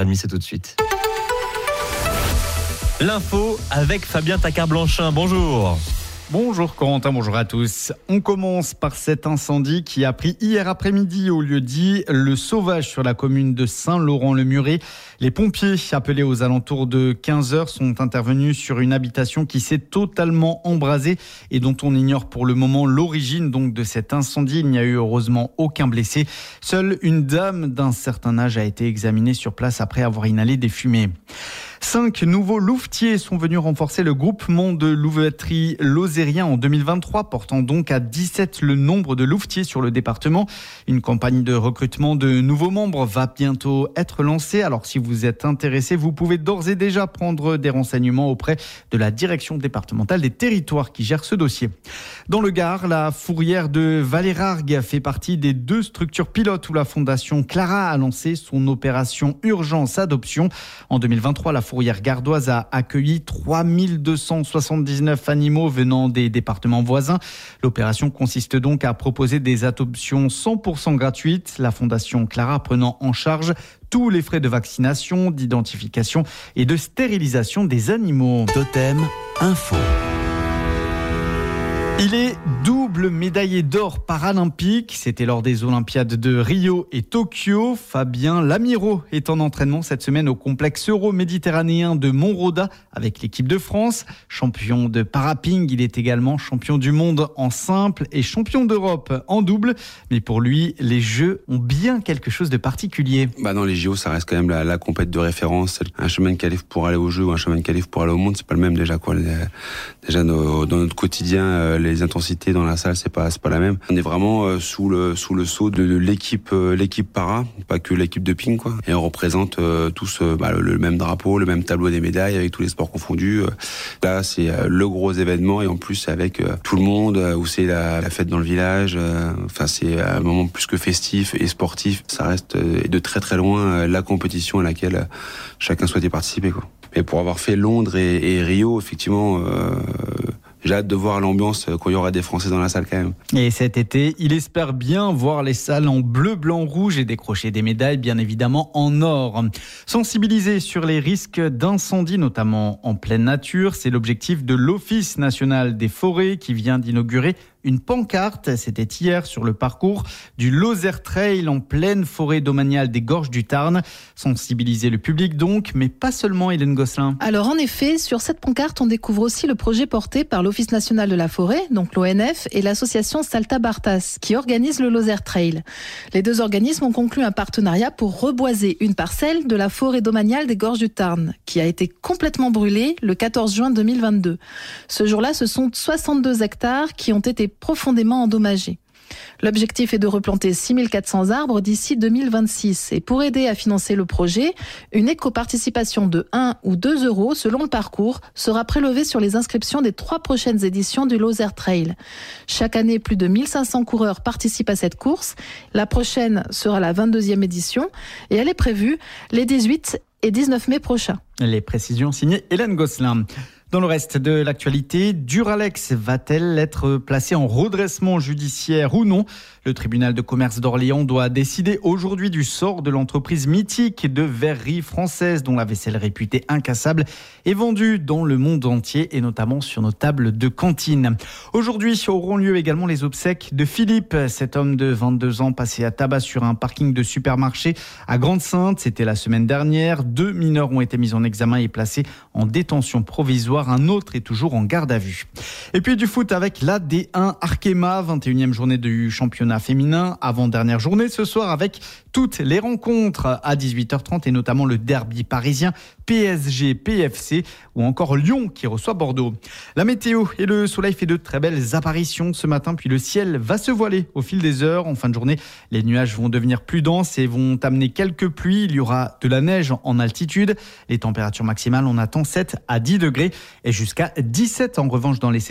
6h30, c'est tout de suite. L'info avec Fabien Tacard-Blanchin. Bonjour. Bonjour Corentin, bonjour à tous. On commence par cet incendie qui a pris hier après-midi au lieu-dit Le Sauvage sur la commune de Saint-Laurent-le-Muret. Les pompiers appelés aux alentours de 15h sont intervenus sur une habitation qui s'est totalement embrasée et dont on ignore pour le moment l'origine donc de cet incendie. Il n'y a eu heureusement aucun blessé. Seule une dame d'un certain âge a été examinée sur place après avoir inhalé des fumées. 5 nouveaux louvetiers sont venus renforcer le groupement de louveterie lozérien en 2023, portant donc à 17 le nombre de louvetiers sur le département. Une campagne de recrutement de nouveaux membres va bientôt être lancée. Alors si vous êtes intéressé, vous pouvez d'ores et déjà prendre des renseignements auprès de la direction départementale des territoires qui gère ce dossier. Dans le Gard, la fourrière de Valérargues fait partie des 2 structures pilotes où la fondation Clara a lancé son opération Urgence Adoption. En 2023, la fourrière gardoise a accueilli 3279 animaux venant des départements voisins. L'opération consiste donc à proposer des adoptions 100% gratuites. La fondation Clara prenant en charge tous les frais de vaccination, d'identification et de stérilisation des animaux. Totem Info. Il est double médaillé d'or paralympique. C'était lors des Olympiades de Rio et Tokyo. Fabien Lamiro est en entraînement cette semaine au complexe euro-méditerranéen de Montroda avec l'équipe de France. Champion de paraping, il est également champion du monde en simple et champion d'Europe en double. Mais pour lui, les Jeux ont bien quelque chose de particulier. Dans les JO, ça reste quand même la compète de référence. Un chemin de qualif pour aller aux Jeux ou un chemin de qualif pour aller au monde, c'est pas le même déjà, quoi. Déjà dans notre quotidien, les intensités dans la salle, c'est pas la même. On est vraiment sous le sceau de l'équipe para, pas que l'équipe de ping, quoi. Et on représente tous le même drapeau, le même tableau des médailles avec tous les sports confondus. Là, c'est le gros événement et en plus c'est avec tout le monde où c'est la fête dans le village. C'est un moment plus que festif et sportif. Ça reste de très très loin la compétition à laquelle chacun souhaitait participer, quoi. Et pour avoir fait Londres et Rio, effectivement, j'ai hâte de voir l'ambiance quand il y aura des Français dans la salle quand même. Et cet été, il espère bien voir les salles en bleu, blanc, rouge et décrocher des médailles, bien évidemment en or. Sensibiliser sur les risques d'incendie, notamment en pleine nature, c'est l'objectif de l'Office national des forêts qui vient d'inaugurer une pancarte. C'était hier sur le parcours du Lozère Trail en pleine forêt domaniale des Gorges du Tarn. Sensibiliser le public donc, mais pas seulement, Hélène Gosselin. Alors en effet, sur cette pancarte, on découvre aussi le projet porté par l'Office national de la forêt, donc l'ONF, et l'association Salta Bartas, qui organise le Lozère Trail. Les 2 organismes ont conclu un partenariat pour reboiser une parcelle de la forêt domaniale des Gorges du Tarn, qui a été complètement brûlée le 14 juin 2022. Ce jour-là, ce sont 62 hectares qui ont été profondément endommagés. L'objectif est de replanter 6400 arbres d'ici 2026. Et pour aider à financer le projet, une éco-participation de 1 ou 2 euros selon le parcours sera prélevée sur les inscriptions des 3 prochaines éditions du Lozère Trail. Chaque année, plus de 1500 coureurs participent à cette course. La prochaine sera la 22e édition et elle est prévue les 18 et 19 mai prochains. Les précisions signées Hélène Gosselin. Dans le reste de l'actualité, Duralex va-t-elle être placée en redressement judiciaire ou non ? Le tribunal de commerce d'Orléans doit décider aujourd'hui du sort de l'entreprise mythique de verrerie française dont la vaisselle réputée incassable est vendue dans le monde entier et notamment sur nos tables de cantine. Aujourd'hui auront lieu également les obsèques de Philippe, cet homme de 22 ans passé à tabac sur un parking de supermarché à Grande-Synthe. C'était la semaine dernière. 2 mineurs ont été mis en examen et placés en détention provisoire. Un autre est toujours en garde à vue. Et puis du foot avec la D1 Arkema, 21e journée du championnat féminin, avant-dernière journée ce soir avec toutes les rencontres à 18h30 et notamment le derby parisien PSG-PFC ou encore Lyon qui reçoit Bordeaux. La météo et le soleil fait de très belles apparitions ce matin, puis le ciel va se voiler au fil des heures. En fin de journée, les nuages vont devenir plus denses et vont amener quelques pluies. Il y aura de la neige en altitude. Les températures maximales, on attend 7 à 10 degrés et jusqu'à 17 en revanche dans les